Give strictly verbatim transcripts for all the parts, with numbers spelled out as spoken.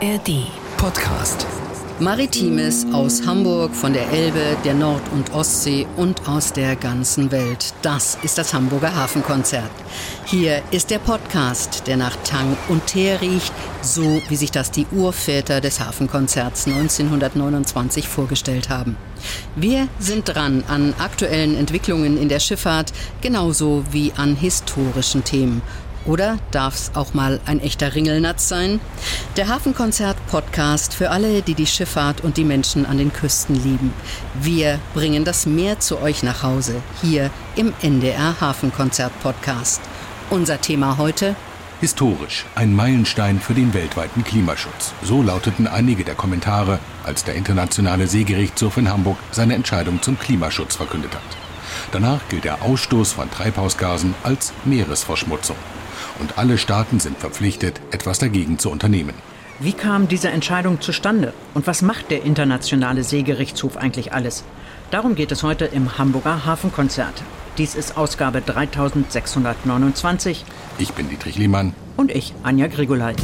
R D Podcast. Maritimes aus Hamburg, von der Elbe, der Nord- und Ostsee und aus der ganzen Welt. Das ist das Hamburger Hafenkonzert. Hier ist der Podcast, der nach Tang und Teer riecht, so wie sich das die Urväter des Hafenkonzerts neunzehnhundertneunundzwanzig vorgestellt haben. Wir sind dran an aktuellen Entwicklungen in der Schifffahrt, genauso wie an historischen Themen. Oder darf es auch mal ein echter Ringelnatz sein? Der Hafenkonzert-Podcast für alle, die die Schifffahrt und die Menschen an den Küsten lieben. Wir bringen das Meer zu euch nach Hause, hier im N D R Hafenkonzert-Podcast. Unser Thema heute? Historisch, ein Meilenstein für den weltweiten Klimaschutz. So lauteten einige der Kommentare, als der Internationale Seegerichtshof in Hamburg seine Entscheidung zum Klimaschutz verkündet hat. Danach gilt der Ausstoß von Treibhausgasen als Meeresverschmutzung. Und alle Staaten sind verpflichtet, etwas dagegen zu unternehmen. Wie kam diese Entscheidung zustande? Und was macht der Internationale Seegerichtshof eigentlich alles? Darum geht es heute im Hamburger Hafenkonzert. Dies ist Ausgabe dreitausendsechshundertneunundzwanzig. Ich bin Dietrich Lehmann. Und ich, Anja Grigoleit.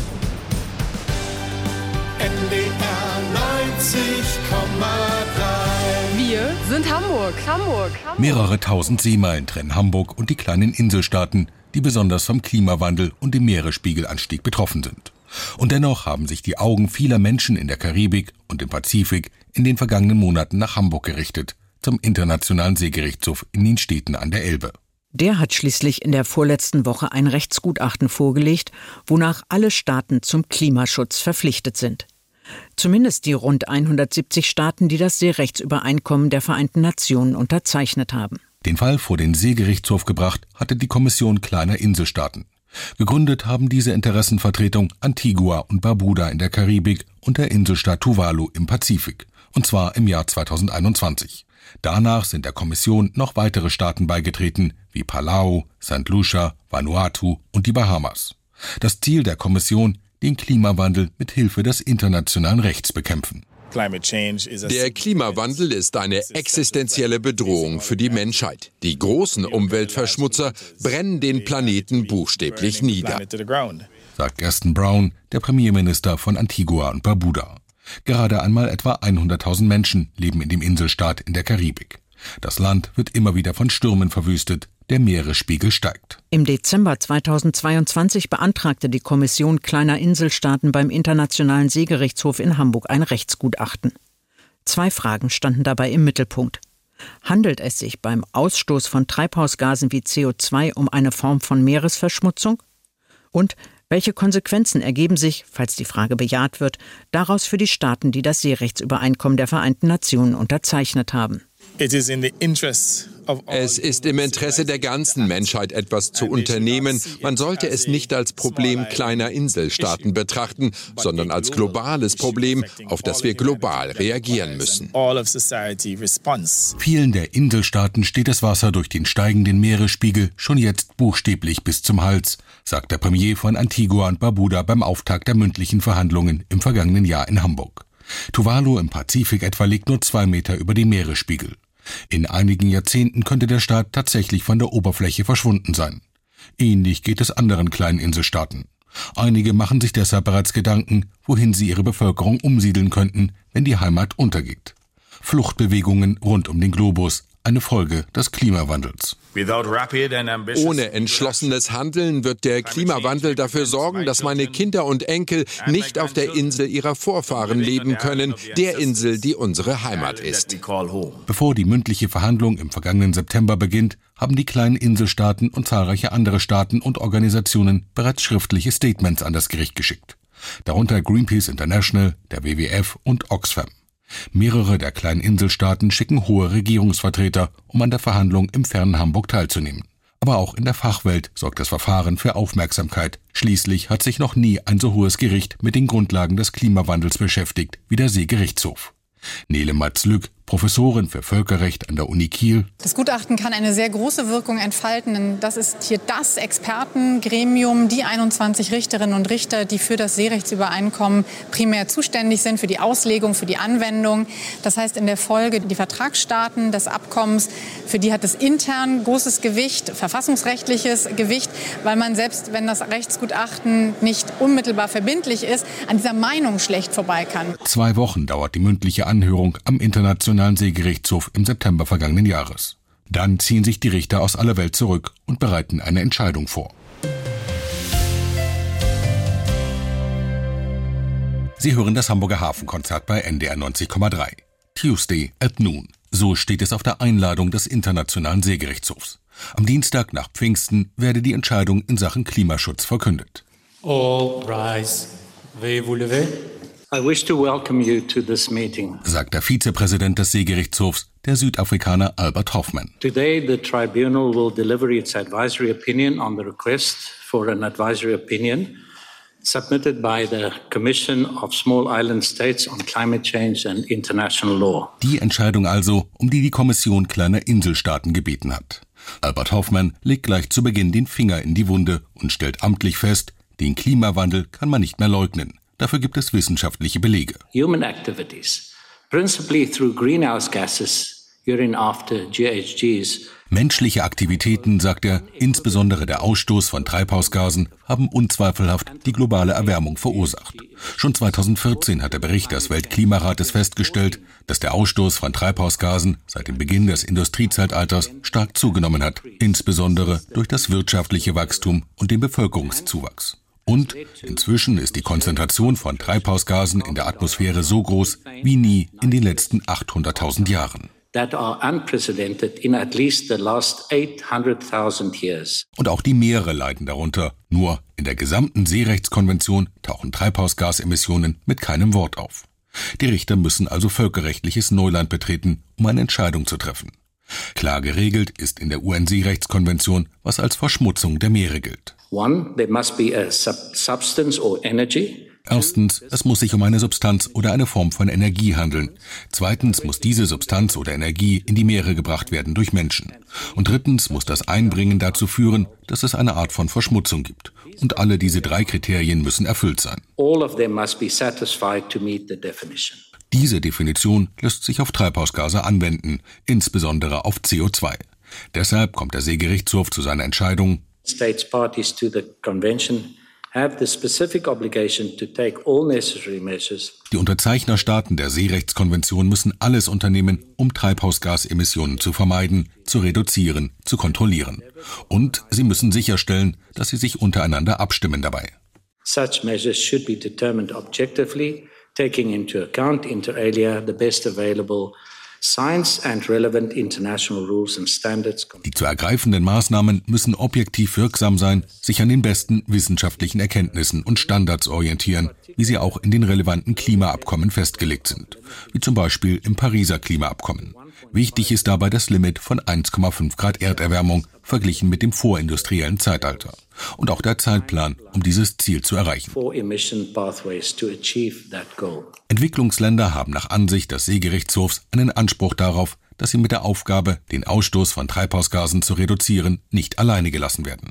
N D R neunzig Komma drei. Wir sind Hamburg. Hamburg. Hamburg. Mehrere tausend Seemeilen trennen Hamburg und die kleinen Inselstaaten, die besonders vom Klimawandel und dem Meeresspiegelanstieg betroffen sind. Und dennoch haben sich die Augen vieler Menschen in der Karibik und im Pazifik in den vergangenen Monaten nach Hamburg gerichtet, zum Internationalen Seegerichtshof in den Städten an der Elbe. Der hat schließlich in der vorletzten Woche ein Rechtsgutachten vorgelegt, wonach alle Staaten zum Klimaschutz verpflichtet sind. Zumindest die rund hundertsiebzig Staaten, die das Seerechtsübereinkommen der Vereinten Nationen unterzeichnet haben. Den Fall vor den Seegerichtshof gebracht hatte die Kommission kleiner Inselstaaten. Gegründet haben diese Interessenvertretung Antigua und Barbuda in der Karibik und der Inselstaat Tuvalu im Pazifik, und zwar im Jahr zweitausendeinundzwanzig. Danach sind der Kommission noch weitere Staaten beigetreten, wie Palau, Sankt Lucia, Vanuatu und die Bahamas. Das Ziel der Kommission: den Klimawandel mit Hilfe des internationalen Rechts bekämpfen. Der Klimawandel ist eine existenzielle Bedrohung für die Menschheit. Die großen Umweltverschmutzer brennen den Planeten buchstäblich nieder, sagt Gaston Brown, der Premierminister von Antigua und Barbuda. Gerade einmal etwa hunderttausend Menschen leben in dem Inselstaat in der Karibik. Das Land wird immer wieder von Stürmen verwüstet. Der Meeresspiegel steigt. Im Dezember zweitausendzweiundzwanzig beantragte die Kommission kleiner Inselstaaten beim Internationalen Seegerichtshof in Hamburg ein Rechtsgutachten. Zwei Fragen standen dabei im Mittelpunkt. Handelt es sich beim Ausstoß von Treibhausgasen wie C O zwei um eine Form von Meeresverschmutzung? Und welche Konsequenzen ergeben sich, falls die Frage bejaht wird, daraus für die Staaten, die das Seerechtsübereinkommen der Vereinten Nationen unterzeichnet haben? Es ist im Interesse der ganzen Menschheit, etwas zu unternehmen. Man sollte es nicht als Problem kleiner Inselstaaten betrachten, sondern als globales Problem, auf das wir global reagieren müssen. Vielen der Inselstaaten steht das Wasser durch den steigenden Meeresspiegel schon jetzt buchstäblich bis zum Hals, sagt der Premier von Antigua und Barbuda beim Auftakt der mündlichen Verhandlungen im vergangenen Jahr in Hamburg. Tuvalu im Pazifik etwa liegt nur zwei Meter über dem Meeresspiegel. In einigen Jahrzehnten könnte der Staat tatsächlich von der Oberfläche verschwunden sein. Ähnlich geht es anderen kleinen Inselstaaten. Einige machen sich deshalb bereits Gedanken, wohin sie ihre Bevölkerung umsiedeln könnten, wenn die Heimat untergeht. Fluchtbewegungen rund um den Globus, eine Folge des Klimawandels. Ohne entschlossenes Handeln wird der Klimawandel dafür sorgen, dass meine Kinder und Enkel nicht auf der Insel ihrer Vorfahren leben können, der Insel, die unsere Heimat ist. Bevor die mündliche Verhandlung im vergangenen September beginnt, haben die kleinen Inselstaaten und zahlreiche andere Staaten und Organisationen bereits schriftliche Statements an das Gericht geschickt. Darunter Greenpeace International, der W W F und Oxfam. Mehrere der kleinen Inselstaaten schicken hohe Regierungsvertreter, um an der Verhandlung im fernen Hamburg teilzunehmen. Aber auch in der Fachwelt sorgt das Verfahren für Aufmerksamkeit. Schließlich hat sich noch nie ein so hohes Gericht mit den Grundlagen des Klimawandels beschäftigt wie der Seegerichtshof. Nele Matz-Lück, Professorin für Völkerrecht an der Uni Kiel. Das Gutachten kann eine sehr große Wirkung entfalten, denn das ist hier das Expertengremium, die einundzwanzig Richterinnen und Richter, die für das Seerechtsübereinkommen primär zuständig sind, für die Auslegung, für die Anwendung. Das heißt in der Folge die Vertragsstaaten des Abkommens, für die hat es intern großes Gewicht, verfassungsrechtliches Gewicht, weil man selbst, wenn das Rechtsgutachten nicht unmittelbar verbindlich ist, an dieser Meinung schlecht vorbei kann. Zwei Wochen dauert die mündliche Anhörung am Internationalen Seegerichtshof im September vergangenen Jahres. Dann ziehen sich die Richter aus aller Welt zurück und bereiten eine Entscheidung vor. Sie hören das Hamburger Hafenkonzert bei N D R neunzig Komma drei. Tuesday at Noon. So steht es auf der Einladung des Internationalen Seegerichtshofs. Am Dienstag nach Pfingsten werde die Entscheidung in Sachen Klimaschutz verkündet. All rise. Veuillez vous lever. I wish to welcome you to this meeting. Sagt der Vizepräsident des Seegerichtshofs, der Südafrikaner Albert Hofmann. Today the tribunal will deliver its advisory opinion on the request for an advisory opinion submitted by the Commission of Small Island States on Climate Change and International Law. Die Entscheidung also, um die die Kommission kleiner Inselstaaten gebeten hat. Albert Hofmann legt gleich zu Beginn den Finger in die Wunde und stellt amtlich fest, den Klimawandel kann man nicht mehr leugnen. Dafür gibt es wissenschaftliche Belege. Human activities, principally through greenhouse gases, urine after G H Gs. Menschliche Aktivitäten, sagt er, insbesondere der Ausstoß von Treibhausgasen, haben unzweifelhaft die globale Erwärmung verursacht. Schon zweitausendvierzehn hat der Bericht des Weltklimarates festgestellt, dass der Ausstoß von Treibhausgasen seit dem Beginn des Industriezeitalters stark zugenommen hat, insbesondere durch das wirtschaftliche Wachstum und den Bevölkerungszuwachs. Und inzwischen ist die Konzentration von Treibhausgasen in der Atmosphäre so groß wie nie in den letzten achthunderttausend Jahren. That are unprecedented in at least the last eight hundred thousand years. Und auch die Meere leiden darunter. Nur in der gesamten Seerechtskonvention tauchen Treibhausgasemissionen mit keinem Wort auf. Die Richter müssen also völkerrechtliches Neuland betreten, um eine Entscheidung zu treffen. Klar geregelt ist in der U N-Seerechtskonvention, was als Verschmutzung der Meere gilt. One, there must be a sub- substance or energy. Erstens, es muss sich um eine Substanz oder eine Form von Energie handeln. Zweitens muss diese Substanz oder Energie in die Meere gebracht werden durch Menschen. Und drittens muss das Einbringen dazu führen, dass es eine Art von Verschmutzung gibt. Und alle diese drei Kriterien müssen erfüllt sein. All of them must be satisfied to meet the definition. Diese Definition lässt sich auf Treibhausgase anwenden, insbesondere auf C O zwei. Deshalb kommt der Seegerichtshof zu seiner Entscheidung: States parties to the convention have the specific obligation to take all necessary measures. Die Unterzeichnerstaaten der Seerechtskonvention müssen alles unternehmen, um Treibhausgasemissionen zu vermeiden, zu reduzieren, zu kontrollieren. Und sie müssen sicherstellen, dass sie sich untereinander abstimmen dabei. Such measures should be determined objectively, taking into account inter alia the best available science and relevant international rules and standards. Die zu ergreifenden Maßnahmen müssen objektiv wirksam sein, sich an den besten wissenschaftlichen Erkenntnissen und Standards orientieren, wie sie auch in den relevanten Klimaabkommen festgelegt sind, wie zum Beispiel im Pariser Klimaabkommen. Wichtig ist dabei das Limit von eins Komma fünf Grad Erderwärmung verglichen mit dem vorindustriellen Zeitalter und auch der Zeitplan, um dieses Ziel zu erreichen. Entwicklungsländer haben nach Ansicht des Seegerichtshofs einen Anspruch darauf, dass sie mit der Aufgabe, den Ausstoß von Treibhausgasen zu reduzieren, nicht alleine gelassen werden.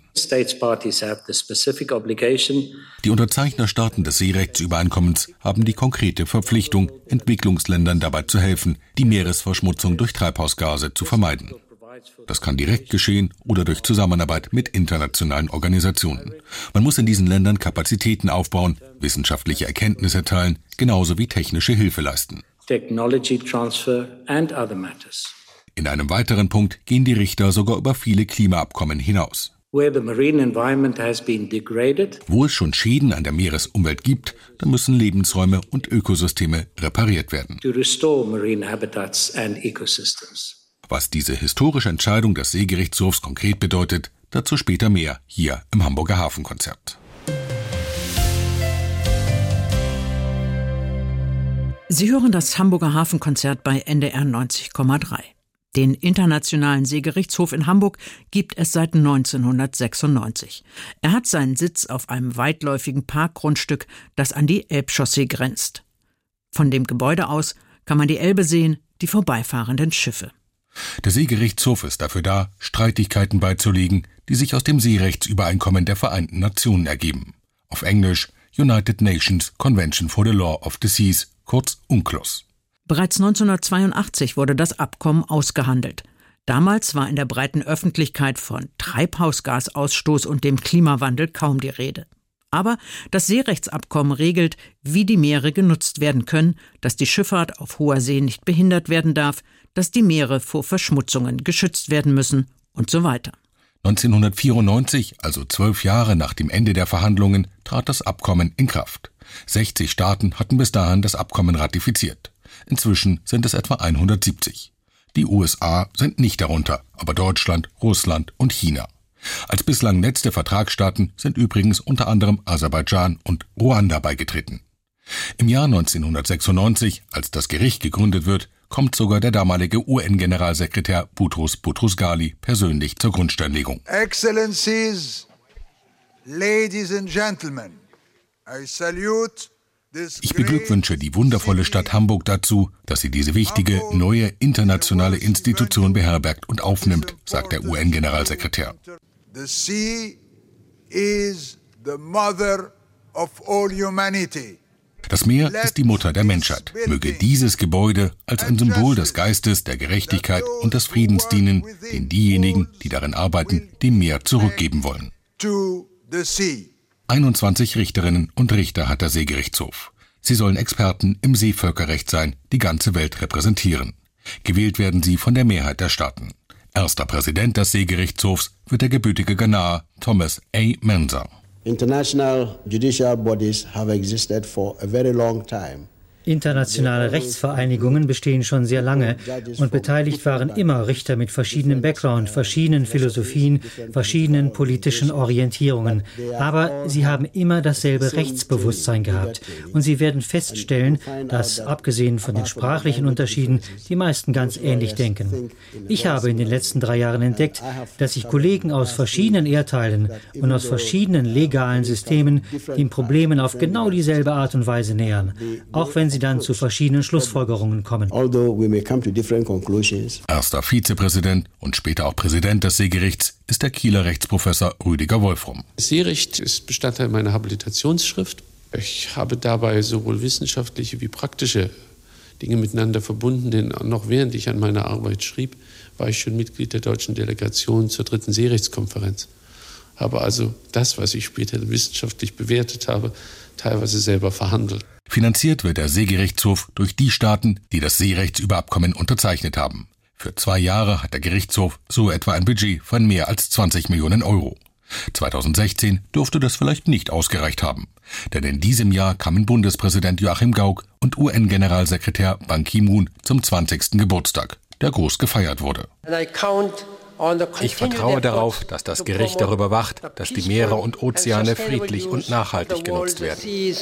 Die Unterzeichnerstaaten des Seerechtsübereinkommens haben die konkrete Verpflichtung, Entwicklungsländern dabei zu helfen, die Meeresverschmutzung durch Treibhausgase zu vermeiden. Das kann direkt geschehen oder durch Zusammenarbeit mit internationalen Organisationen. Man muss in diesen Ländern Kapazitäten aufbauen, wissenschaftliche Erkenntnisse teilen, genauso wie technische Hilfe leisten. Technology transfer and other matters. In einem weiteren Punkt gehen die Richter sogar über viele Klimaabkommen hinaus. Where the marine environment has been degraded, wo es schon Schäden an der Meeresumwelt gibt, dann müssen Lebensräume und Ökosysteme repariert werden. To restore marine habitats and ecosystems. Was diese historische Entscheidung des Seegerichtshofs konkret bedeutet, dazu später mehr hier im Hamburger Hafenkonzert. Sie hören das Hamburger Hafenkonzert bei N D R neunzig Komma drei. Den Internationalen Seegerichtshof in Hamburg gibt es seit neunzehnhundertsechsundneunzig. Er hat seinen Sitz auf einem weitläufigen Parkgrundstück, das an die Elbchaussee grenzt. Von dem Gebäude aus kann man die Elbe sehen, die vorbeifahrenden Schiffe. Der Seegerichtshof ist dafür da, Streitigkeiten beizulegen, die sich aus dem Seerechtsübereinkommen der Vereinten Nationen ergeben. Auf Englisch United Nations Convention for the Law of the Seas, kurz UNCLOS. Bereits neunzehnhundertzweiundachtzig wurde das Abkommen ausgehandelt. Damals war in der breiten Öffentlichkeit von Treibhausgasausstoß und dem Klimawandel kaum die Rede. Aber das Seerechtsabkommen regelt, wie die Meere genutzt werden können, dass die Schifffahrt auf hoher See nicht behindert werden darf, dass die Meere vor Verschmutzungen geschützt werden müssen und so weiter. neunzehnhundertvierundneunzig, also zwölf Jahre nach dem Ende der Verhandlungen, trat das Abkommen in Kraft. sechzig Staaten hatten bis dahin das Abkommen ratifiziert. Inzwischen sind es etwa hundertsiebzig. Die U S A sind nicht darunter, aber Deutschland, Russland und China. Als bislang letzte Vertragsstaaten sind übrigens unter anderem Aserbaidschan und Ruanda beigetreten. Im Jahr neunzehnhundertsechsundneunzig, als das Gericht gegründet wird, kommt sogar der damalige U N-Generalsekretär Boutros Boutros-Ghali persönlich zur Grundsteinlegung. Excellencies, Ladies and Gentlemen, I salute Ich beglückwünsche die wundervolle Stadt Hamburg dazu, dass sie diese wichtige, neue internationale Institution beherbergt und aufnimmt, sagt der U N-Generalsekretär. The sea is the mother of all humanity. Das Meer ist die Mutter der Menschheit. Möge dieses Gebäude als ein Symbol des Geistes, der Gerechtigkeit und des Friedens dienen, den diejenigen, die darin arbeiten, dem Meer zurückgeben wollen. einundzwanzig Richterinnen und Richter hat der Seegerichtshof. Sie sollen Experten im Seevölkerrecht sein, die ganze Welt repräsentieren. Gewählt werden sie von der Mehrheit der Staaten. Erster Präsident des Seegerichtshofs wird der gebürtige Ghanaer Thomas A. Mensah. International judicial bodies have existed for a very long time. Internationale Rechtsvereinigungen bestehen schon sehr lange und beteiligt waren immer Richter mit verschiedenem Background, verschiedenen Philosophien, verschiedenen politischen Orientierungen. Aber sie haben immer dasselbe Rechtsbewusstsein gehabt. Und sie werden feststellen, dass, abgesehen von den sprachlichen Unterschieden, die meisten ganz ähnlich denken. Ich habe in den letzten drei Jahren entdeckt, dass sich Kollegen aus verschiedenen Erdteilen und aus verschiedenen legalen Systemen den Problemen auf genau dieselbe Art und Weise nähern, auch wenn sie dann zu verschiedenen Schlussfolgerungen kommen. Erster Vizepräsident und später auch Präsident des Seegerichts ist der Kieler Rechtsprofessor Rüdiger Wolfrum. Seerecht ist Bestandteil meiner Habilitationsschrift. Ich habe dabei sowohl wissenschaftliche wie praktische Dinge miteinander verbunden, denn noch während ich an meiner Arbeit schrieb, war ich schon Mitglied der deutschen Delegation zur dritten Seerechtskonferenz. Habe also das, was ich später wissenschaftlich bewertet habe, teilweise selber verhandelt. Finanziert wird der Seegerichtshof durch die Staaten, die das Seerechtsübereinkommen unterzeichnet haben. Für zwei Jahre hat der Gerichtshof so etwa ein Budget von mehr als zwanzig Millionen Euro. zweitausendsechzehn dürfte das vielleicht nicht ausgereicht haben. Denn in diesem Jahr kamen Bundespräsident Joachim Gauck und U N-Generalsekretär Ban Ki-moon zum zwanzigsten Geburtstag, der groß gefeiert wurde. Ich vertraue darauf, dass das Gericht darüber wacht, dass die Meere und Ozeane friedlich und nachhaltig genutzt werden.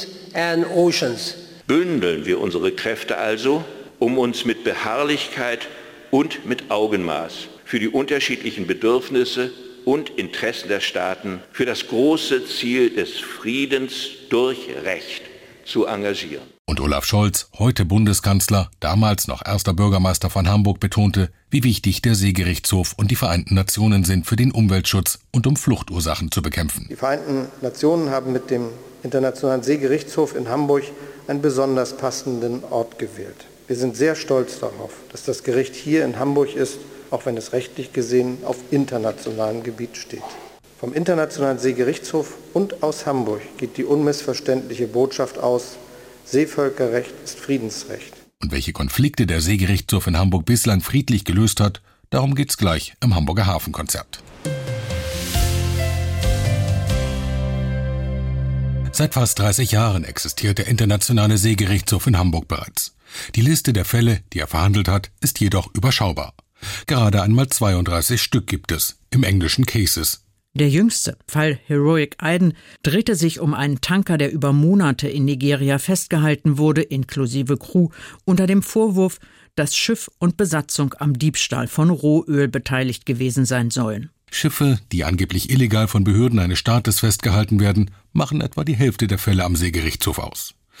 Bündeln wir unsere Kräfte also, um uns mit Beharrlichkeit und mit Augenmaß für die unterschiedlichen Bedürfnisse und Interessen der Staaten für das große Ziel des Friedens durch Recht zu engagieren. Und Olaf Scholz, heute Bundeskanzler, damals noch erster Bürgermeister von Hamburg, betonte, wie wichtig der Seegerichtshof und die Vereinten Nationen sind für den Umweltschutz und um Fluchtursachen zu bekämpfen. Die Vereinten Nationen haben mit dem Internationalen Seegerichtshof in Hamburg einen besonders passenden Ort gewählt. Wir sind sehr stolz darauf, dass das Gericht hier in Hamburg ist, auch wenn es rechtlich gesehen auf internationalem Gebiet steht. Vom Internationalen Seegerichtshof und aus Hamburg geht die unmissverständliche Botschaft aus: Seevölkerrecht ist Friedensrecht. Und welche Konflikte der Seegerichtshof in Hamburg bislang friedlich gelöst hat, darum geht's gleich im Hamburger Hafenkonzert. Seit fast dreißig Jahren existiert der Internationale Seegerichtshof in Hamburg bereits. Die Liste der Fälle, die er verhandelt hat, ist jedoch überschaubar. Gerade einmal zweiunddreißig Stück gibt es, im Englischen Cases. Der jüngste, Fall Heroic Aiden, drehte sich um einen Tanker, der über Monate in Nigeria festgehalten wurde, inklusive Crew, unter dem Vorwurf, dass Schiff und Besatzung am Diebstahl von Rohöl beteiligt gewesen sein sollen. Schiffe, die angeblich illegal von Behörden eines Staates festgehalten werden, machen etwa die Hälfte der Fälle am Seegerichtshof aus.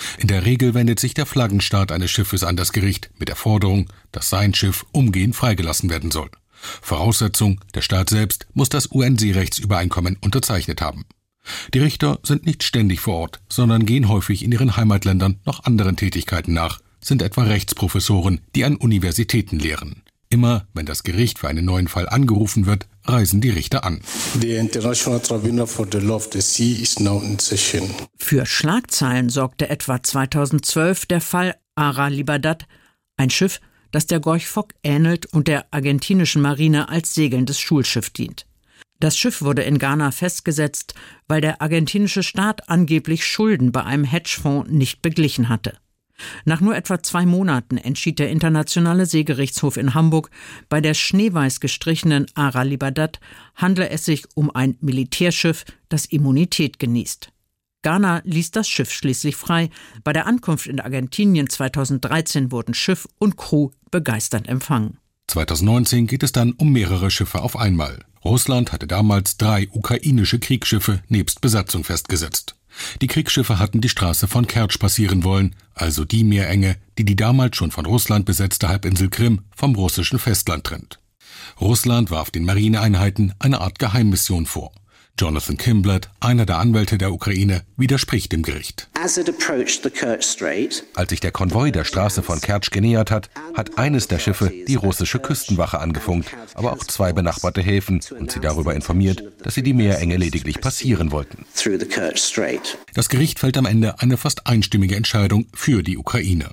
In der Regel wendet sich der Flaggenstaat eines Schiffes an das Gericht mit der Forderung, dass sein Schiff umgehend freigelassen werden soll. Voraussetzung, der Staat selbst muss das U N-Seerechtsübereinkommen unterzeichnet haben. Die Richter sind nicht ständig vor Ort, sondern gehen häufig in ihren Heimatländern noch anderen Tätigkeiten nach, sind etwa Rechtsprofessoren, die an Universitäten lehren. Immer, wenn das Gericht für einen neuen Fall angerufen wird, reisen die Richter an. The International Tribunal for the Law of the Sea is now in session. Für Schlagzeilen sorgte etwa zweitausendzwölf der Fall Ara Libertad, ein Schiff, das der Gorch Fock ähnelt und der argentinischen Marine als segelndes Schulschiff dient. Das Schiff wurde in Ghana festgesetzt, weil der argentinische Staat angeblich Schulden bei einem Hedgefonds nicht beglichen hatte. Nach nur etwa zwei Monaten entschied der Internationale Seegerichtshof in Hamburg, bei der schneeweiß gestrichenen Ara Libertad handle es sich um ein Militärschiff, das Immunität genießt. Ghana ließ das Schiff schließlich frei. Bei der Ankunft in Argentinien zweitausenddreizehn wurden Schiff und Crew begeistert empfangen. zweitausendneunzehn geht es dann um mehrere Schiffe auf einmal. Russland hatte damals drei ukrainische Kriegsschiffe nebst Besatzung festgesetzt. Die Kriegsschiffe hatten die Straße von Kertsch passieren wollen, also die Meerenge, die die damals schon von Russland besetzte Halbinsel Krim vom russischen Festland trennt. Russland warf den Marineeinheiten eine Art Geheimmission vor. Jonathan Kimblatt, einer der Anwälte der Ukraine, widerspricht dem Gericht. Als sich der Konvoi der Straße von Kertsch genähert hat, hat eines der Schiffe die russische Küstenwache angefunkt, aber auch zwei benachbarte Häfen und sie darüber informiert, dass sie die Meerenge lediglich passieren wollten. Das Gericht fällt am Ende eine fast einstimmige Entscheidung für die Ukraine.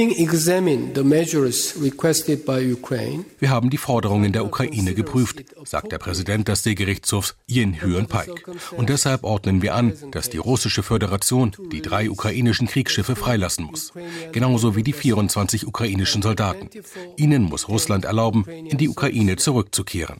Wir haben die Forderungen der Ukraine geprüft, sagt der Präsident des Seegerichtshofs Yin Hyun-Paik. Und deshalb ordnen wir an, dass die russische Föderation die drei ukrainischen Kriegsschiffe freilassen muss. Genauso wie die vierundzwanzig ukrainischen Soldaten. Ihnen muss Russland erlauben, in die Ukraine zurückzukehren.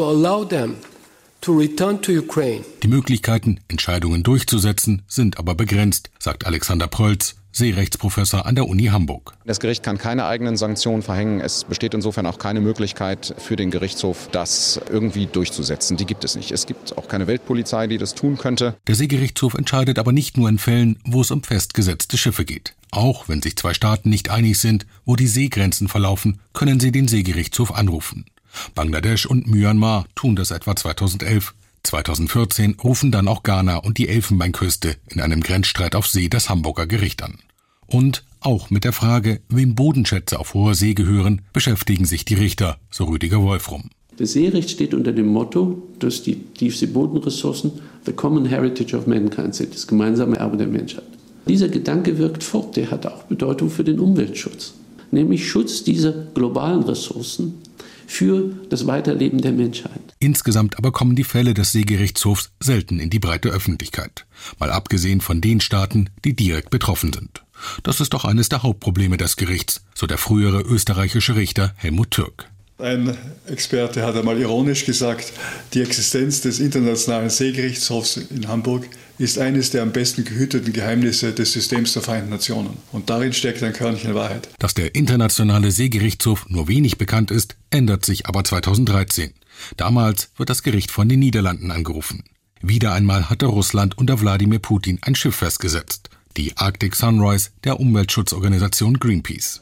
Die Möglichkeiten, Entscheidungen durchzusetzen, sind aber begrenzt, sagt Alexander Prölz, Seerechtsprofessor an der Uni Hamburg. Das Gericht kann keine eigenen Sanktionen verhängen. Es besteht insofern auch keine Möglichkeit für den Gerichtshof, das irgendwie durchzusetzen. Die gibt es nicht. Es gibt auch keine Weltpolizei, die das tun könnte. Der Seegerichtshof entscheidet aber nicht nur in Fällen, wo es um festgesetzte Schiffe geht. Auch wenn sich zwei Staaten nicht einig sind, wo die Seegrenzen verlaufen, können sie den Seegerichtshof anrufen. Bangladesch und Myanmar tun das etwa zweitausendelf. zweitausendvierzehn rufen dann auch Ghana und die Elfenbeinküste in einem Grenzstreit auf See das Hamburger Gericht an. Und auch mit der Frage, wem Bodenschätze auf hoher See gehören, beschäftigen sich die Richter, so Rüdiger Wolfrum. Das Seerecht steht unter dem Motto, dass die Tiefseebodenressourcen the common heritage of mankind sind, das gemeinsame Erbe der Menschheit. Dieser Gedanke wirkt fort, der hat auch Bedeutung für den Umweltschutz, nämlich Schutz dieser globalen Ressourcen für das Weiterleben der Menschheit. Insgesamt aber kommen die Fälle des Seegerichtshofs selten in die breite Öffentlichkeit, mal abgesehen von den Staaten, die direkt betroffen sind. Das ist doch eines der Hauptprobleme des Gerichts, so der frühere österreichische Richter Helmut Türk. Ein Experte hat einmal ironisch gesagt, die Existenz des Internationalen Seegerichtshofs in Hamburg ist eines der am besten gehüteten Geheimnisse des Systems der Vereinten Nationen. Und darin steckt ein Körnchen Wahrheit. Dass der Internationale Seegerichtshof nur wenig bekannt ist, ändert sich aber zweitausenddreizehn. Damals wird das Gericht von den Niederlanden angerufen. Wieder einmal hatte Russland unter Wladimir Putin ein Schiff festgesetzt. Die Arctic Sunrise der Umweltschutzorganisation Greenpeace.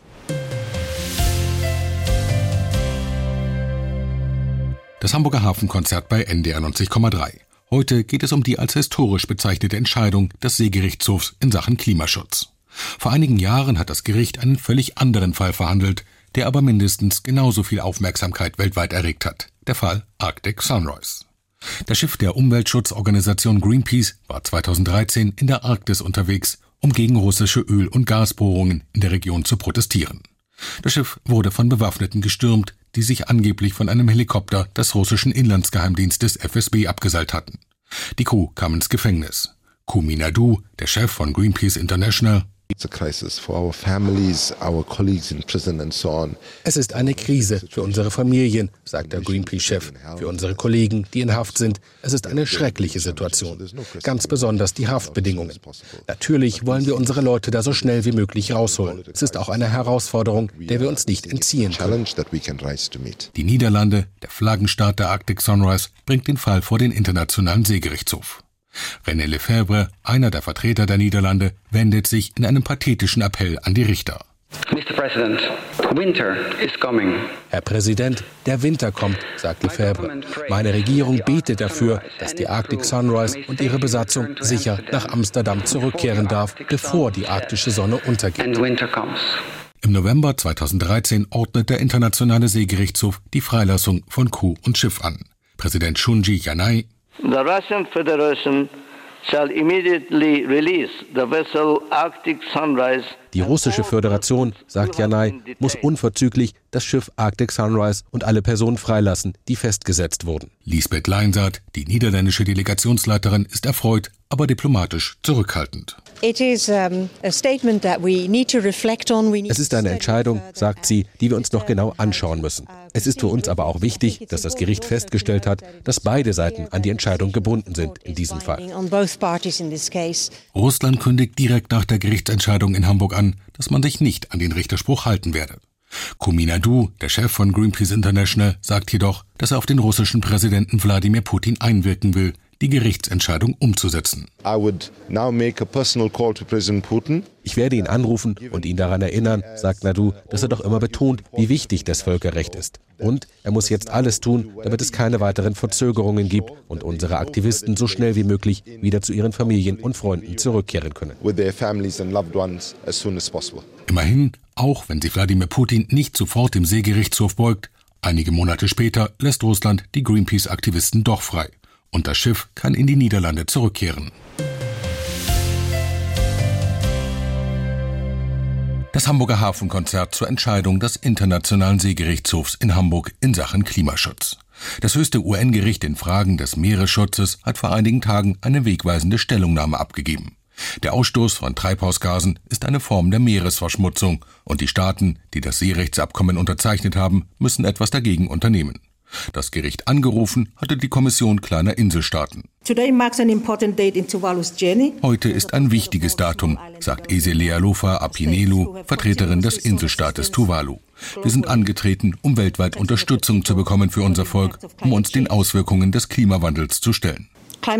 Das Hamburger Hafenkonzert bei N D R neunzig Komma drei. Heute geht es um die als historisch bezeichnete Entscheidung des Seegerichtshofs in Sachen Klimaschutz. Vor einigen Jahren hat das Gericht einen völlig anderen Fall verhandelt, der aber mindestens genauso viel Aufmerksamkeit weltweit erregt hat. Der Fall Arctic Sunrise. Das Schiff der Umweltschutzorganisation Greenpeace war zweitausenddreizehn in der Arktis unterwegs, um gegen russische Öl- und Gasbohrungen in der Region zu protestieren. Das Schiff wurde von Bewaffneten gestürmt, die sich angeblich von einem Helikopter des russischen Inlandsgeheimdienstes F S B abgeseilt hatten. Die Crew kam ins Gefängnis. Kumi Nadu, der Chef von Greenpeace International: Es ist eine Krise für unsere Familien, sagt der Greenpeace-Chef, für unsere Kollegen, die in Haft sind. Es ist eine schreckliche Situation, ganz besonders die Haftbedingungen. Natürlich wollen wir unsere Leute da so schnell wie möglich rausholen. Es ist auch eine Herausforderung, der wir uns nicht entziehen können. Die Niederlande, der Flaggenstaat der Arctic Sunrise, bringt den Fall vor den Internationalen Seegerichtshof. René Lefebvre, einer der Vertreter der Niederlande, wendet sich in einem pathetischen Appell an die Richter. Mister President, winter is coming. Herr Präsident, der Winter kommt, sagt Lefebvre. Meine Regierung betet dafür, dass die Arctic Sunrise und ihre Besatzung sicher nach Amsterdam zurückkehren darf, bevor die arktische Sonne untergeht. Im November zweitausenddreizehn ordnet der Internationale Seegerichtshof die Freilassung von Kuh und Schiff an. Präsident Shunji Yanai: The Russian Federation shall immediately release the vessel Arctic Sunrise. Die russische Föderation, sagt Yanai, muss unverzüglich das Schiff Arctic Sunrise und alle Personen freilassen, die festgesetzt wurden. Lisbeth Leinsaat, die niederländische Delegationsleiterin, ist erfreut, aber diplomatisch zurückhaltend. Es ist eine Entscheidung, sagt sie, die wir uns noch genau anschauen müssen. Es ist für uns aber auch wichtig, dass das Gericht festgestellt hat, dass beide Seiten an die Entscheidung gebunden sind in diesem Fall. Russland kündigt direkt nach der Gerichtsentscheidung in Hamburg an, dass man sich nicht an den Richterspruch halten werde. Kuminadu, der Chef von Greenpeace International, sagt jedoch, dass er auf den russischen Präsidenten Wladimir Putin einwirken will, die Gerichtsentscheidung umzusetzen. Ich werde ihn anrufen und ihn daran erinnern, sagt Nadu, dass er doch immer betont, wie wichtig das Völkerrecht ist. Und er muss jetzt alles tun, damit es keine weiteren Verzögerungen gibt und unsere Aktivisten so schnell wie möglich wieder zu ihren Familien und Freunden zurückkehren können. Immerhin, auch wenn sich Wladimir Putin nicht sofort dem Seegerichtshof beugt, einige Monate später lässt Russland die Greenpeace-Aktivisten doch frei. Und das Schiff kann in die Niederlande zurückkehren. Das Hamburger Hafenkonzert zur Entscheidung des Internationalen Seegerichtshofs in Hamburg in Sachen Klimaschutz. Das höchste U N-Gericht in Fragen des Meeresschutzes hat vor einigen Tagen eine wegweisende Stellungnahme abgegeben. Der Ausstoß von Treibhausgasen ist eine Form der Meeresverschmutzung und die Staaten, die das Seerechtsabkommen unterzeichnet haben, müssen etwas dagegen unternehmen. Das Gericht angerufen hatte die Kommission kleiner Inselstaaten. Heute ist ein wichtiges Datum, sagt Eselea Lofa Apinelu, Vertreterin des Inselstaates Tuvalu. Wir sind angetreten, um weltweit Unterstützung zu bekommen für unser Volk, um uns den Auswirkungen des Klimawandels zu stellen.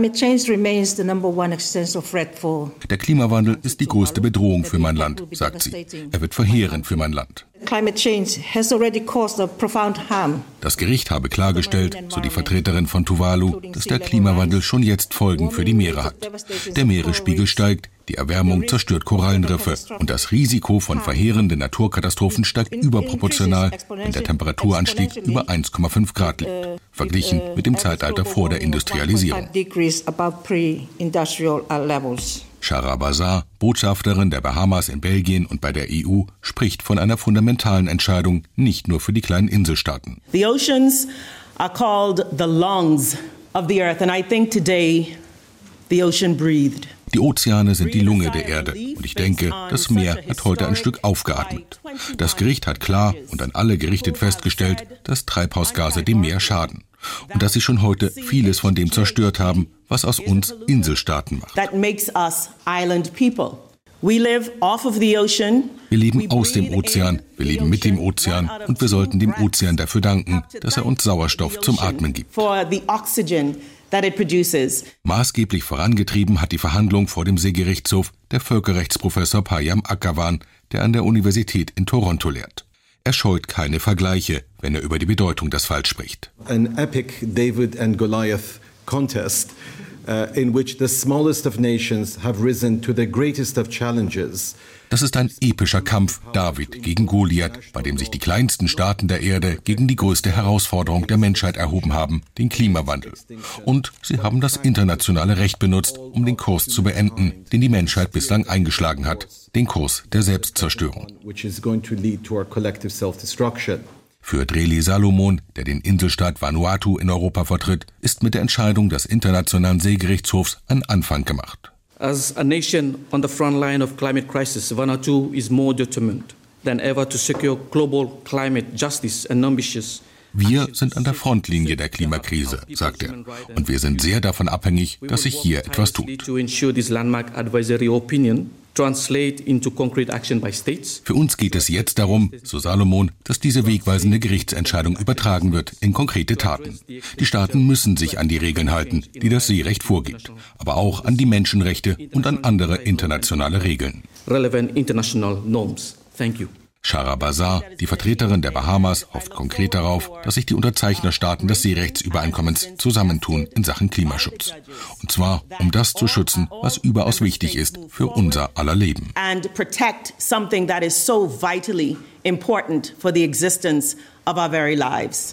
Der Klimawandel ist die größte Bedrohung für mein Land, sagt sie. Er wird verheerend für mein Land. Das Gericht habe klargestellt, so die Vertreterin von Tuvalu, dass der Klimawandel schon jetzt Folgen für die Meere hat. Der Meeresspiegel steigt, die Erwärmung zerstört Korallenriffe und das Risiko von verheerenden Naturkatastrophen steigt überproportional, wenn der Temperaturanstieg über eins Komma fünf Grad liegt, verglichen mit dem Zeitalter vor der Industrialisierung. Shara Bazar, Botschafterin der Bahamas in Belgien und bei der E U, spricht von einer fundamentalen Entscheidung, nicht nur für die kleinen Inselstaaten. The oceans are called the lungs of the earth, and I think today the ocean breathed. Die Ozeane sind die Lunge der Erde und ich denke, das Meer hat heute ein Stück aufgeatmet. Das Gericht hat klar und an alle gerichtet festgestellt, dass Treibhausgase dem Meer schaden und dass sie schon heute vieles von dem zerstört haben, was aus uns Inselstaaten macht. Wir leben aus dem Ozean, wir leben mit dem Ozean und wir sollten dem Ozean dafür danken, dass er uns Sauerstoff zum Atmen gibt. Maßgeblich vorangetrieben hat die Verhandlung vor dem Seegerichtshof der Völkerrechtsprofessor Payam Akavan, der an der Universität in Toronto lehrt. Er scheut keine Vergleiche, wenn er über die Bedeutung des Falls spricht. An epic David and Goliath contest uh, in which the smallest of nations have risen to the greatest of challenges. Das ist ein epischer Kampf David gegen Goliath, bei dem sich die kleinsten Staaten der Erde gegen die größte Herausforderung der Menschheit erhoben haben, den Klimawandel. Und sie haben das internationale Recht benutzt, um den Kurs zu beenden, den die Menschheit bislang eingeschlagen hat, den Kurs der Selbstzerstörung. Für Dreli Salomon, der den Inselstaat Vanuatu in Europa vertritt, ist mit der Entscheidung des Internationalen Seegerichtshofs ein Anfang gemacht. As a nation on the front line of climate crisis, Vanuatu is more determined than ever to secure global climate justice and ambitious. Wir sind an der Frontlinie der Klimakrise, sagt er, und wir sind sehr davon abhängig, dass sich hier etwas tut. To ensure this landmark advisory opinion translate into concrete action by states. Für uns geht es jetzt darum, so Salomon, dass diese wegweisende Gerichtsentscheidung übertragen wird in konkrete Taten. Die Staaten müssen sich an die Regeln halten, die das Seerecht vorgibt, aber auch an die Menschenrechte und an andere internationale Regeln. Relevant international norms. Thank you. Shara Bazar, die Vertreterin der Bahamas, hofft konkret darauf, dass sich die Unterzeichnerstaaten des Seerechtsübereinkommens zusammentun in Sachen Klimaschutz. Und zwar, um das zu schützen, was überaus wichtig ist für unser aller Leben. And protect something that is so vitally important for the existence of our very lives.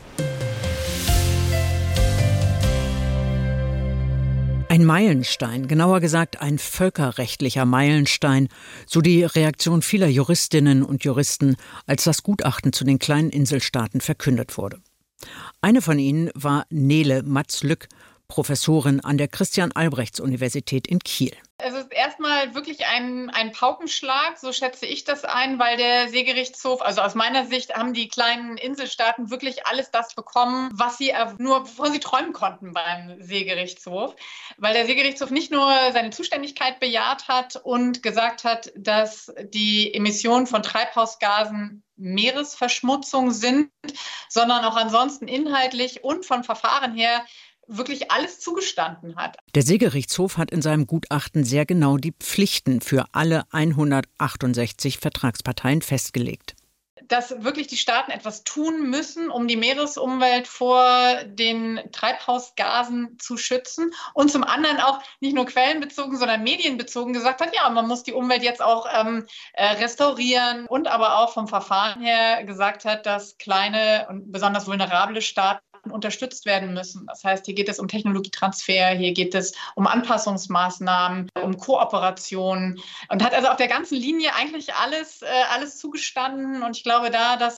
Ein Meilenstein, genauer gesagt ein völkerrechtlicher Meilenstein, so die Reaktion vieler Juristinnen und Juristen, als das Gutachten zu den kleinen Inselstaaten verkündet wurde. Eine von ihnen war Nele Matz-Lück, Professorin an der Christian-Albrechts-Universität in Kiel. Es ist erstmal wirklich ein, ein Paukenschlag, so schätze ich das ein, weil der Seegerichtshof, also aus meiner Sicht, haben die kleinen Inselstaaten wirklich alles das bekommen, was sie nur, bevor sie träumen konnten beim Seegerichtshof. Weil der Seegerichtshof nicht nur seine Zuständigkeit bejaht hat und gesagt hat, dass die Emissionen von Treibhausgasen Meeresverschmutzung sind, sondern auch ansonsten inhaltlich und von Verfahren her wirklich alles zugestanden hat. Der Seegerichtshof hat in seinem Gutachten sehr genau die Pflichten für alle hundertachtundsechzig Vertragsparteien festgelegt. Dass wirklich die Staaten etwas tun müssen, um die Meeresumwelt vor den Treibhausgasen zu schützen und zum anderen auch nicht nur quellenbezogen, sondern medienbezogen gesagt hat, ja, man muss die Umwelt jetzt auch ähm, äh, restaurieren und aber auch vom Verfahren her gesagt hat, dass kleine und besonders vulnerable Staaten unterstützt werden müssen. Das heißt, hier geht es um Technologietransfer, hier geht es um Anpassungsmaßnahmen, um Kooperation und hat also auf der ganzen Linie eigentlich alles, äh, alles zugestanden. Und ich glaube da das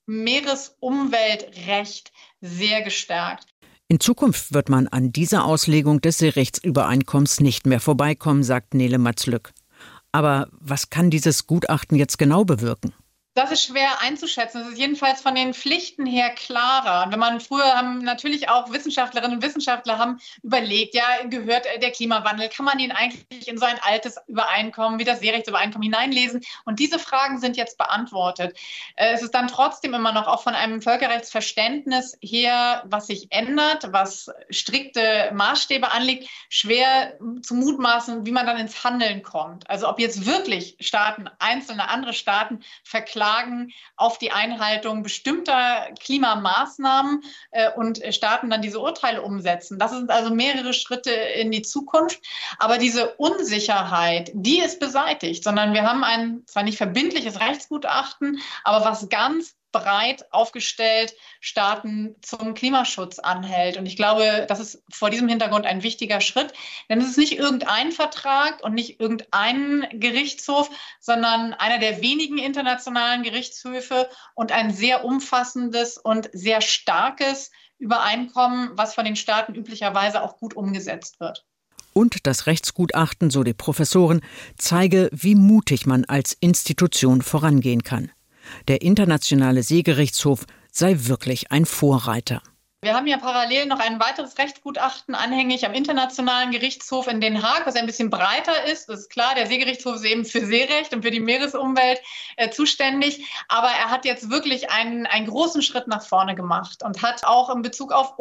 Meeresumweltrecht sehr gestärkt. In Zukunft wird man an dieser Auslegung des Seerechtsübereinkommens nicht mehr vorbeikommen, sagt Nele Matz-Lück. Aber was kann dieses Gutachten jetzt genau bewirken? Das ist schwer einzuschätzen. Das ist jedenfalls von den Pflichten her klarer. Und wenn man früher haben natürlich auch Wissenschaftlerinnen und Wissenschaftler haben überlegt, ja, gehört der Klimawandel, kann man ihn eigentlich in so ein altes Übereinkommen wie das Seerechtsübereinkommen hineinlesen? Und diese Fragen sind jetzt beantwortet. Es ist dann trotzdem immer noch auch von einem Völkerrechtsverständnis her, was sich ändert, was strikte Maßstäbe anlegt, schwer zu mutmaßen, wie man dann ins Handeln kommt. Also ob jetzt wirklich Staaten, einzelne andere Staaten verklagen auf die Einhaltung bestimmter Klimamaßnahmen äh, und Staaten dann diese Urteile umsetzen. Das sind also mehrere Schritte in die Zukunft. Aber diese Unsicherheit, die ist beseitigt, sondern wir haben ein zwar nicht verbindliches Rechtsgutachten, aber was ganz breit aufgestellt Staaten zum Klimaschutz anhält. Und ich glaube, das ist vor diesem Hintergrund ein wichtiger Schritt, denn es ist nicht irgendein Vertrag und nicht irgendein Gerichtshof, sondern einer der wenigen internationalen Gerichtshöfe und ein sehr umfassendes und sehr starkes Übereinkommen, was von den Staaten üblicherweise auch gut umgesetzt wird. Und das Rechtsgutachten, so die Professoren, zeige, wie mutig man als Institution vorangehen kann. Der Internationale Seegerichtshof sei wirklich ein Vorreiter. Wir haben ja parallel noch ein weiteres Rechtsgutachten anhängig am Internationalen Gerichtshof in Den Haag, was ein bisschen breiter ist. Das ist klar, der Seegerichtshof ist eben für Seerecht und für die Meeresumwelt äh, zuständig. Aber er hat jetzt wirklich einen, einen großen Schritt nach vorne gemacht und hat auch in Bezug auf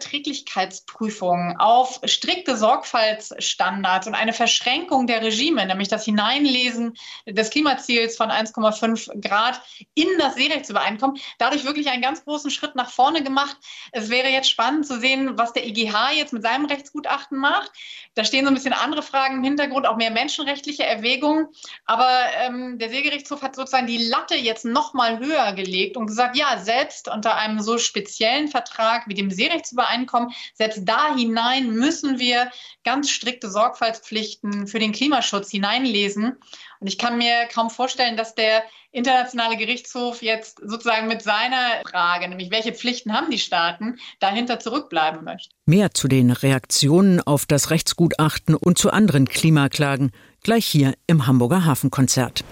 Umweltverträglichkeitsprüfungen, auf strikte Sorgfaltsstandards und eine Verschränkung der Regime, nämlich das Hineinlesen des Klimaziels von eins Komma fünf Grad in das Seerechtsübereinkommen, dadurch wirklich einen ganz großen Schritt nach vorne gemacht. Es wäre jetzt spannend zu sehen, was der I G H jetzt mit seinem Rechtsgutachten macht. Da stehen so ein bisschen andere Fragen im Hintergrund, auch mehr menschenrechtliche Erwägungen. Aber ähm, der Seegerichtshof hat sozusagen die Latte jetzt noch mal höher gelegt und gesagt, ja, selbst unter einem so speziellen Vertrag wie dem Seerechtsübereinkommen, selbst da hinein müssen wir ganz strikte Sorgfaltspflichten für den Klimaschutz hineinlesen. Und ich kann mir kaum vorstellen, dass der Internationale Gerichtshof jetzt sozusagen mit seiner Frage, nämlich welche Pflichten haben die Staaten, dahinter zurückbleiben möchte. Mehr zu den Reaktionen auf das Rechtsgutachten und zu anderen Klimaklagen gleich hier im Hamburger Hafenkonzert.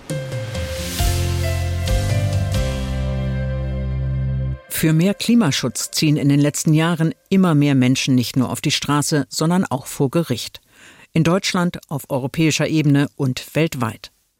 Für mehr Klimaschutz ziehen in den letzten Jahren immer mehr Menschen nicht nur auf die Straße, sondern auch vor Gericht. In Deutschland, auf europäischer Ebene und weltweit.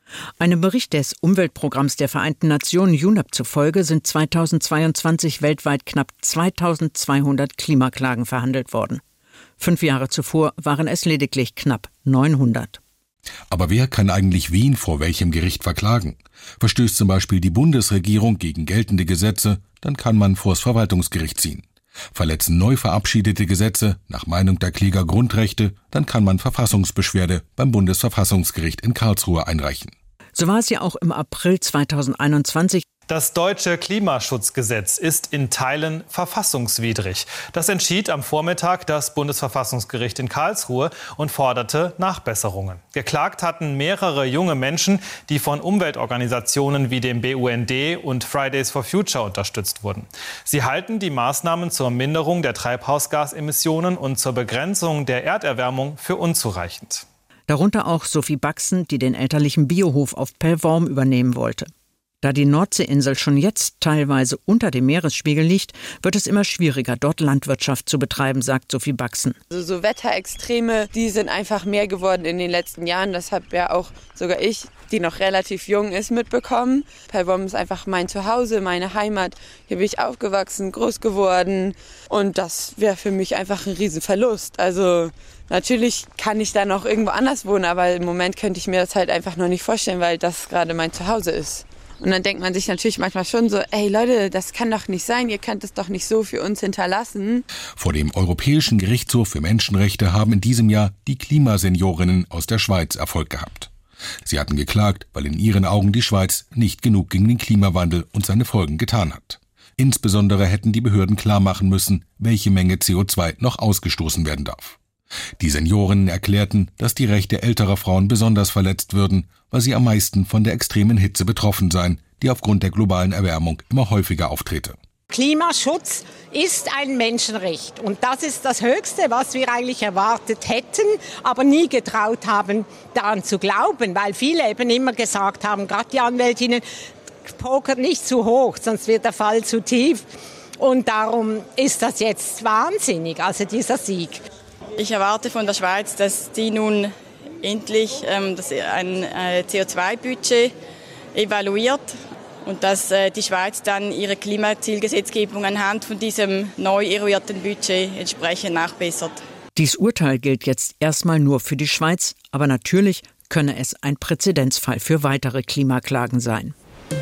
Einem Bericht des Umweltprogramms der Vereinten Nationen U N E P zufolge sind zweitausendzweiundzwanzig weltweit knapp zweitausendzweihundert Klimaklagen verhandelt worden. Fünf Jahre zuvor waren es lediglich knapp neunhundert. Aber wer kann eigentlich wen vor welchem Gericht verklagen? Verstößt zum Beispiel die Bundesregierung gegen geltende Gesetze, dann kann man vors Verwaltungsgericht ziehen. Verletzen neu verabschiedete Gesetze nach Meinung der Kläger Grundrechte, dann kann man Verfassungsbeschwerde beim Bundesverfassungsgericht in Karlsruhe einreichen. So war es ja auch im April zweitausendeinundzwanzig. Das deutsche Klimaschutzgesetz ist in Teilen verfassungswidrig. Das entschied am Vormittag das Bundesverfassungsgericht in Karlsruhe und forderte Nachbesserungen. Geklagt hatten mehrere junge Menschen, die von Umweltorganisationen wie dem B U N D und Fridays for Future unterstützt wurden. Sie halten die Maßnahmen zur Minderung der Treibhausgasemissionen und zur Begrenzung der Erderwärmung für unzureichend. Darunter auch Sophie Baxen, die den elterlichen Biohof auf Pellworm übernehmen wollte. Da die Nordseeinsel schon jetzt teilweise unter dem Meeresspiegel liegt, wird es immer schwieriger, dort Landwirtschaft zu betreiben, sagt Sophie Baxen. Also so Wetterextreme, die sind einfach mehr geworden in den letzten Jahren. Das habe ja auch sogar ich, die noch relativ jung ist, mitbekommen. Pellworm ist einfach mein Zuhause, meine Heimat. Hier bin ich aufgewachsen, groß geworden. Und das wäre für mich einfach ein Riesenverlust. Also natürlich kann ich dann auch irgendwo anders wohnen, aber im Moment könnte ich mir das halt einfach noch nicht vorstellen, weil das gerade mein Zuhause ist. Und dann denkt man sich natürlich manchmal schon so, ey Leute, das kann doch nicht sein, ihr könnt es doch nicht so für uns hinterlassen. Vor dem Europäischen Gerichtshof für Menschenrechte haben in diesem Jahr die Klimaseniorinnen aus der Schweiz Erfolg gehabt. Sie hatten geklagt, weil in ihren Augen die Schweiz nicht genug gegen den Klimawandel und seine Folgen getan hat. Insbesondere hätten die Behörden klar machen müssen, welche Menge C O zwei noch ausgestoßen werden darf. Die Seniorinnen erklärten, dass die Rechte älterer Frauen besonders verletzt würden, weil sie am meisten von der extremen Hitze betroffen seien, die aufgrund der globalen Erwärmung immer häufiger auftrete. Klimaschutz ist ein Menschenrecht und das ist das Höchste, was wir eigentlich erwartet hätten, aber nie getraut haben, daran zu glauben, weil viele eben immer gesagt haben, gerade die Anwältinnen, pokert nicht zu hoch, sonst wird der Fall zu tief. Und darum ist das jetzt wahnsinnig, also dieser Sieg. Ich erwarte von der Schweiz, dass die nun endlich ähm, das ein äh, C O zwei Budget evaluiert und dass äh, die Schweiz dann ihre Klimazielgesetzgebung anhand von diesem neu eruierten Budget entsprechend nachbessert. Dies Urteil gilt jetzt erstmal nur für die Schweiz, aber natürlich könne es ein Präzedenzfall für weitere Klimaklagen sein.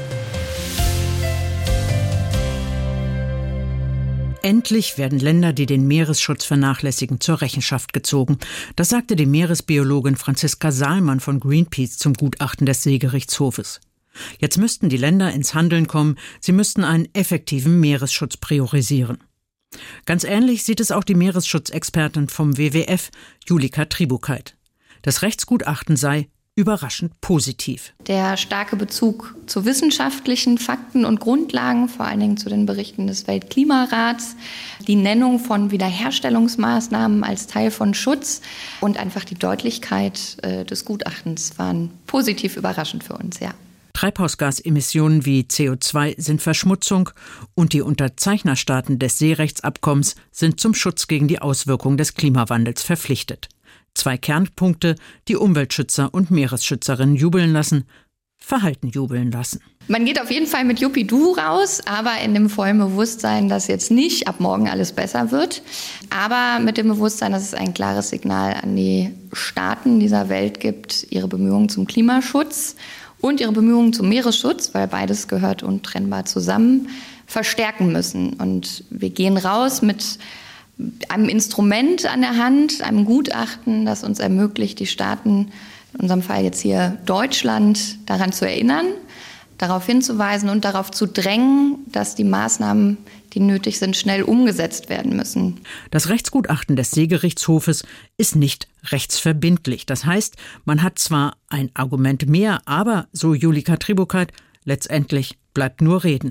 Endlich werden Länder, die den Meeresschutz vernachlässigen, zur Rechenschaft gezogen. Das sagte die Meeresbiologin Franziska Sahlmann von Greenpeace zum Gutachten des Seegerichtshofes. Jetzt müssten die Länder ins Handeln kommen, sie müssten einen effektiven Meeresschutz priorisieren. Ganz ähnlich sieht es auch die Meeresschutzexpertin vom W W F, Julika Tribukeit. Das Rechtsgutachten sei überraschend positiv. Der starke Bezug zu wissenschaftlichen Fakten und Grundlagen, vor allen Dingen zu den Berichten des Weltklimarats, die Nennung von Wiederherstellungsmaßnahmen als Teil von Schutz und einfach die Deutlichkeit äh, des Gutachtens waren positiv überraschend für uns, ja. Treibhausgasemissionen wie C O zwei sind Verschmutzung und die Unterzeichnerstaaten des Seerechtsabkommens sind zum Schutz gegen die Auswirkungen des Klimawandels verpflichtet. Zwei Kernpunkte, die Umweltschützer und Meeresschützerinnen jubeln lassen, Verhalten jubeln lassen. Man geht auf jeden Fall mit Juppie-Du raus, aber in dem vollen Bewusstsein, dass jetzt nicht ab morgen alles besser wird, aber mit dem Bewusstsein, dass es ein klares Signal an die Staaten dieser Welt gibt, ihre Bemühungen zum Klimaschutz und ihre Bemühungen zum Meeresschutz, weil beides gehört untrennbar zusammen, verstärken müssen. Und wir gehen raus mit einem Instrument an der Hand, einem Gutachten, das uns ermöglicht, die Staaten, in unserem Fall jetzt hier Deutschland, daran zu erinnern, darauf hinzuweisen und darauf zu drängen, dass die Maßnahmen, die nötig sind, schnell umgesetzt werden müssen. Das Rechtsgutachten des Seegerichtshofes ist nicht rechtsverbindlich. Das heißt, man hat zwar ein Argument mehr, aber, so Julika Tribukeit, letztendlich bleibt nur Reden.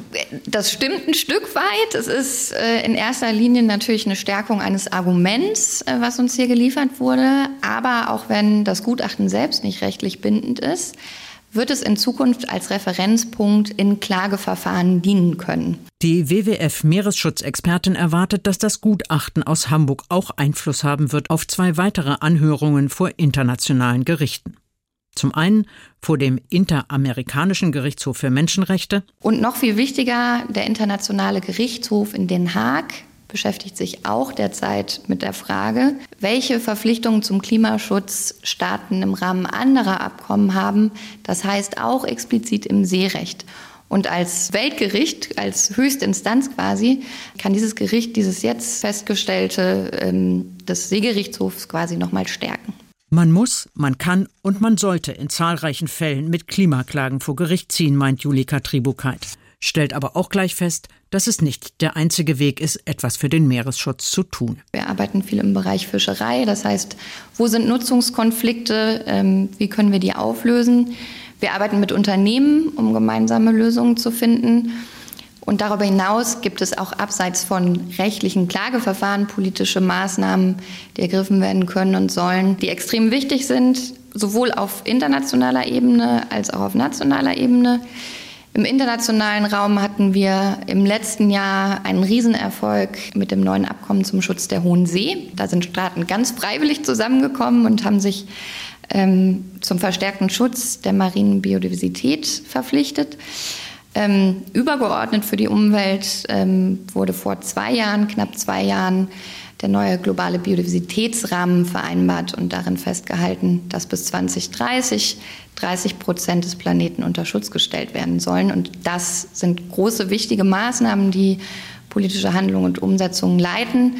Das stimmt ein Stück weit. Es ist äh, in erster Linie natürlich eine Stärkung eines Arguments, äh, was uns hier geliefert wurde. Aber auch wenn das Gutachten selbst nicht rechtlich bindend ist, wird es in Zukunft als Referenzpunkt in Klageverfahren dienen können. Die W W F-Meeresschutzexpertin erwartet, dass das Gutachten aus Hamburg auch Einfluss haben wird auf zwei weitere Anhörungen vor internationalen Gerichten. Zum einen vor dem Interamerikanischen Gerichtshof für Menschenrechte. Und noch viel wichtiger, der Internationale Gerichtshof in Den Haag beschäftigt sich auch derzeit mit der Frage, welche Verpflichtungen zum Klimaschutz Staaten im Rahmen anderer Abkommen haben. Das heißt auch explizit im Seerecht. Und als Weltgericht, als Höchstinstanz quasi, kann dieses Gericht dieses jetzt festgestellte ähm, des Seegerichtshofs quasi nochmal stärken. Man muss, man kann und man sollte in zahlreichen Fällen mit Klimaklagen vor Gericht ziehen, meint Julika Tribukait. Stellt aber auch gleich fest, dass es nicht der einzige Weg ist, etwas für den Meeresschutz zu tun. Wir arbeiten viel im Bereich Fischerei. Das heißt, wo sind Nutzungskonflikte? Ähm, wie können wir die auflösen? Wir arbeiten mit Unternehmen, um gemeinsame Lösungen zu finden. Und darüber hinaus gibt es auch abseits von rechtlichen Klageverfahren politische Maßnahmen, die ergriffen werden können und sollen, die extrem wichtig sind, sowohl auf internationaler Ebene als auch auf nationaler Ebene. Im internationalen Raum hatten wir im letzten Jahr einen Riesenerfolg mit dem neuen Abkommen zum Schutz der Hohen See. Da sind Staaten ganz freiwillig zusammengekommen und haben sich ähm, zum verstärkten Schutz der marinen Biodiversität verpflichtet. Ähm, übergeordnet für die Umwelt ähm, wurde vor zwei Jahren, knapp zwei Jahren, der neue globale Biodiversitätsrahmen vereinbart und darin festgehalten, dass bis zwanzig dreißig dreißig Prozent des Planeten unter Schutz gestellt werden sollen. Und das sind große, wichtige Maßnahmen, die politische Handlung und Umsetzung leiten.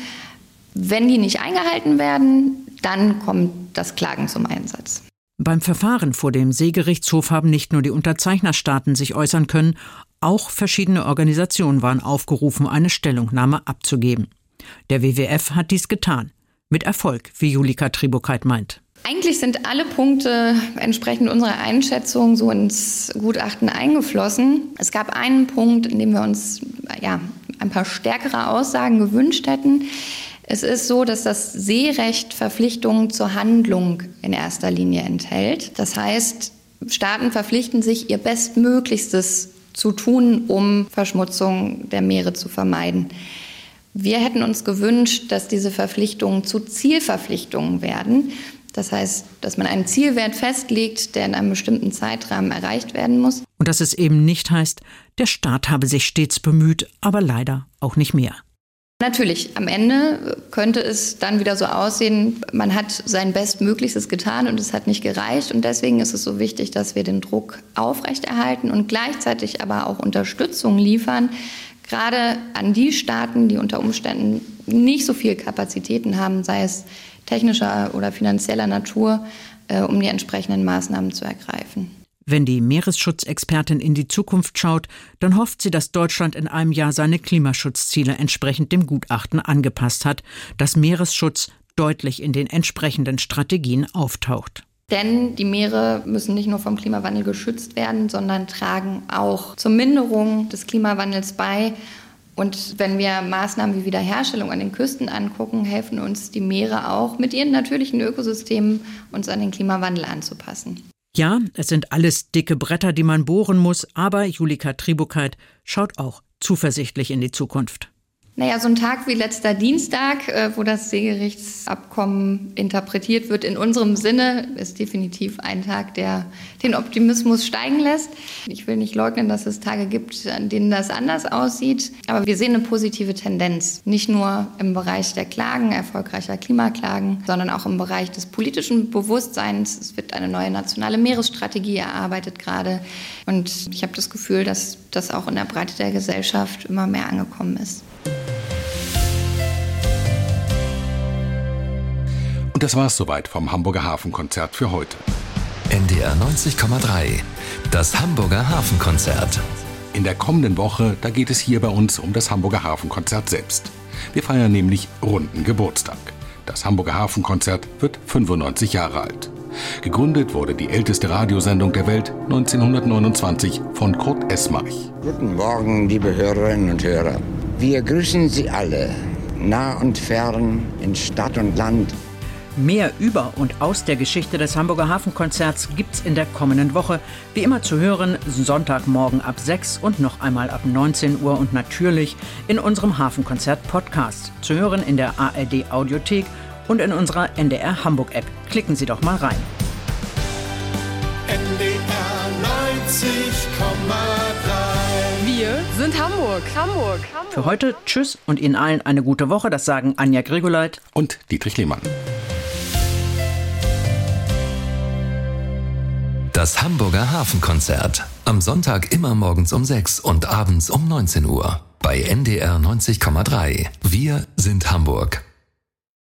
Wenn die nicht eingehalten werden, dann kommt das Klagen zum Einsatz. Beim Verfahren vor dem Seegerichtshof haben nicht nur die Unterzeichnerstaaten sich äußern können, auch verschiedene Organisationen waren aufgerufen, eine Stellungnahme abzugeben. Der W W F hat dies getan. Mit Erfolg, wie Julika Tribukait meint. Eigentlich sind alle Punkte entsprechend unserer Einschätzung so ins Gutachten eingeflossen. Es gab einen Punkt, in dem wir uns ja, ein paar stärkere Aussagen gewünscht hätten. Es ist so, dass das Seerecht Verpflichtungen zur Handlung in erster Linie enthält. Das heißt, Staaten verpflichten sich, ihr Bestmöglichstes zu tun, um Verschmutzung der Meere zu vermeiden. Wir hätten uns gewünscht, dass diese Verpflichtungen zu Zielverpflichtungen werden. Das heißt, dass man einen Zielwert festlegt, der in einem bestimmten Zeitrahmen erreicht werden muss. Und dass es eben nicht heißt, der Staat habe sich stets bemüht, aber leider auch nicht mehr. Natürlich, am Ende könnte es dann wieder so aussehen, man hat sein Bestmöglichstes getan und es hat nicht gereicht. Und deswegen ist es so wichtig, dass wir den Druck aufrechterhalten und gleichzeitig aber auch Unterstützung liefern, gerade an die Staaten, die unter Umständen nicht so viel Kapazitäten haben, sei es technischer oder finanzieller Natur, äh, um die entsprechenden Maßnahmen zu ergreifen. Wenn die Meeresschutzexpertin in die Zukunft schaut, dann hofft sie, dass Deutschland in einem Jahr seine Klimaschutzziele entsprechend dem Gutachten angepasst hat, dass Meeresschutz deutlich in den entsprechenden Strategien auftaucht. Denn die Meere müssen nicht nur vom Klimawandel geschützt werden, sondern tragen auch zur Minderung des Klimawandels bei. Und wenn wir Maßnahmen wie Wiederherstellung an den Küsten angucken, helfen uns die Meere auch mit ihren natürlichen Ökosystemen, uns an den Klimawandel anzupassen. Ja, es sind alles dicke Bretter, die man bohren muss, aber Julika Tribukait schaut auch zuversichtlich in die Zukunft. Naja, so ein Tag wie letzter Dienstag, wo das Seegerichtsabkommen interpretiert wird in unserem Sinne, ist definitiv ein Tag, der den Optimismus steigen lässt. Ich will nicht leugnen, dass es Tage gibt, an denen das anders aussieht. Aber wir sehen eine positive Tendenz. Nicht nur im Bereich der Klagen, erfolgreicher Klimaklagen, sondern auch im Bereich des politischen Bewusstseins. Es wird eine neue nationale Meeresstrategie erarbeitet gerade. Und ich habe das Gefühl, dass das auch in der Breite der Gesellschaft immer mehr angekommen ist. Und das war's soweit vom Hamburger Hafenkonzert für heute. N D R neunzig Komma drei, das Hamburger Hafenkonzert. In der kommenden Woche, da geht es hier bei uns um das Hamburger Hafenkonzert selbst. Wir feiern nämlich runden Geburtstag. Das Hamburger Hafenkonzert wird fünfundneunzig Jahre alt. Gegründet wurde die älteste Radiosendung der Welt neunzehnhundertneunundzwanzig von Kurt Esmarch. Guten Morgen, liebe Hörerinnen und Hörer. Wir grüßen Sie alle, nah und fern, in Stadt und Land. Mehr über und aus der Geschichte des Hamburger Hafenkonzerts gibt's in der kommenden Woche. Wie immer zu hören, Sonntagmorgen ab sechs und noch einmal ab neunzehn Uhr und natürlich in unserem Hafenkonzert-Podcast. Zu hören in der A R D-Audiothek und in unserer N D R Hamburg-App. Klicken Sie doch mal rein. Komma drei. Wir sind Hamburg. Hamburg. Hamburg. Für heute tschüss und Ihnen allen eine gute Woche. Das sagen Anja Grigoleit und Dietrich Lehmann. Das Hamburger Hafenkonzert. Am Sonntag immer morgens um sechs und abends um neunzehn Uhr. Bei N D R neunzig Komma drei. Wir sind Hamburg.